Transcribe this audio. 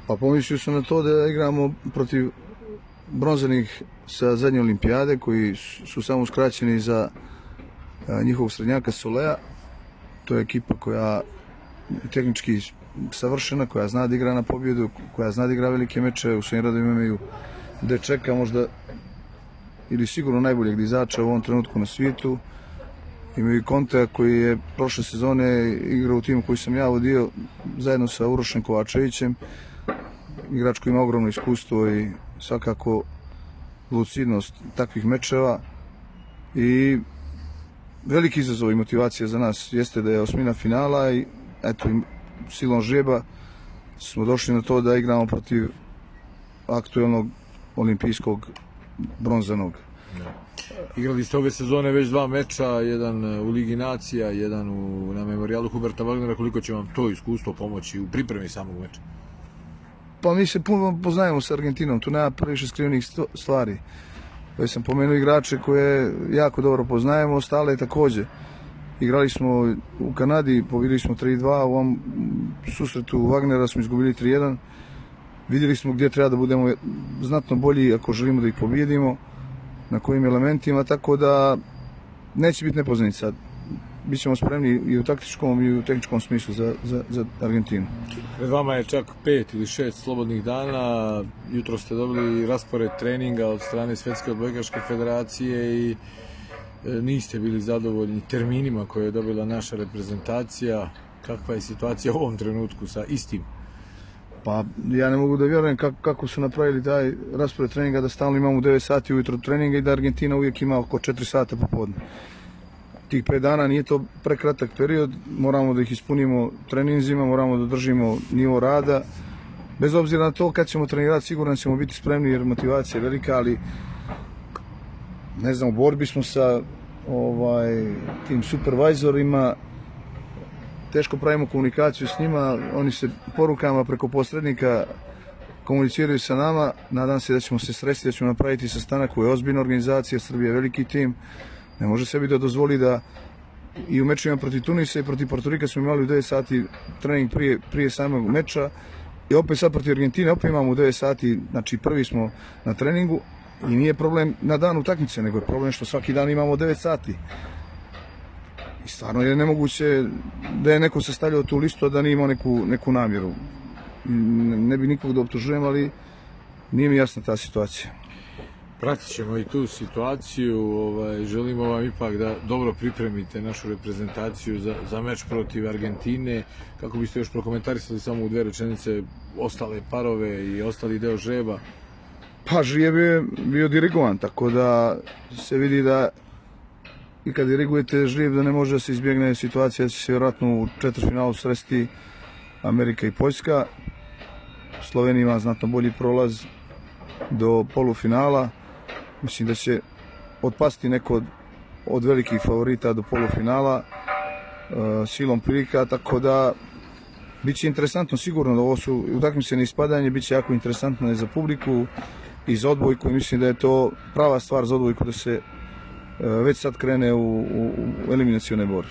Pa pomislio sam na to da igramo protiv bronzanih sa zadnje olimpijade, koji su samo skraćeni za njihovog srednjaka Solea. To je ekipa koja je tehnički savršena, koja zna da igra na pobjedu, koja zna da igra velike meče. U svojim radovima imaju dečeka možda ili sigurno najboljeg dizača u ovom trenutku na svijetu. Imaju i Kontea koji je prošle sezone igrao u timu koji sam ja vodio zajedno sa Urošem Kovačevićem. Igrač koji ima ogromno iskustvo i svakako lucidnost takvih mečeva. I veliki izazov i motivacija za nas jeste da je osmina finala i eto, silom žreba smo došli na to da igramo protiv aktuelnog olimpijskog bronzanog. Igrali ste ove sezone već 2 meča, jedan u Ligi nacija, jedan na memorijalu Huberta Wagnera. Koliko će vam to iskustvo pomoći u pripremi samog meča? Pa mi se puno poznajemo sa Argentinom, tu nema previše skrivenih stvari. Već sam pomenuo igrače koje jako dobro poznajemo, ostale takođe. Igrali smo u Kanadi, pobjedili smo 3-2, u ovom susretu Wagnera smo izgubili 3-1. Vidjeli smo gdje treba da budemo znatno bolji ako želimo da ih pobjedimo, na kojim elementima, tako da neće biti nepoznanica. Bićemo spremni i u taktičkom i u tehničkom smislu za Argentinu. Pred vama je čak 5 ili 6 slobodnih dana. Jutro ste dobili raspored treninga od strane Svetske odbojkaške federacije i niste bili zadovoljni terminima koje je dobila naša reprezentacija. Kakva je situacija u ovom trenutku sa istim? Pa ja ne mogu da vjerujem kako su napravili taj raspored treninga, da stalno imamo u 9 sati ujutro treninga i da Argentina uvijek ima oko 4 sata popodne. Tih 5 dana nije to prekratak period, moramo da ih ispunimo treninzima, moramo da držimo nivo rada. Bez obzira na to kad ćemo trenirati, siguran ćemo biti spremni jer motivacija je velika, ali ne znam, u borbi smo sa tim supervajzorima, teško pravimo komunikaciju s njima, oni se porukama preko posrednika komuniciraju sa nama. Nadam se da ćemo se sresti, da ćemo napraviti sastanak koji je ozbiljna organizacija, Srbija je veliki tim. Ne može sebi da dozvoli da i u mečima protiv Tunisa i protiv Portorika smo imali u 9 sati trening prije samog meča i opet sad protiv Argentine opet imamo u 9 sati, znači prvi smo na treningu i nije problem na dan utakmice, nego je problem što svaki dan imamo 9 sati. I stvarno je nemoguće da je neko sastavljao tu listu, a da nije imao neku namjeru. Ne bi nikog da optužujem, ali nije mi jasna ta situacija. Pratit ćemo i tu situaciju, želimo vam ipak da dobro pripremite našu reprezentaciju za meč protiv Argentine. Kako biste još prokomentarisali samo u 2 rečenice ostale parove i ostali deo žreba? Pa žrijeb je bio dirigovan, tako da se vidi da i kad dirigujete žrijeb da ne može da se izbjegne situacija da će se vjerojatno u četvrtfinalu sresti Amerika i Poljska. Slovenija ima znatno bolji prolaz do polufinala. Mislim da će otpasti neko od velikih favorita do polufinala silom prilika, tako da bit će interesantno sigurno da ovo su utakmice na ispadanje, bit će jako interesantno i za publiku i za odbojku i mislim da je to prava stvar za odbojku da se već sad krene u eliminacione borbe.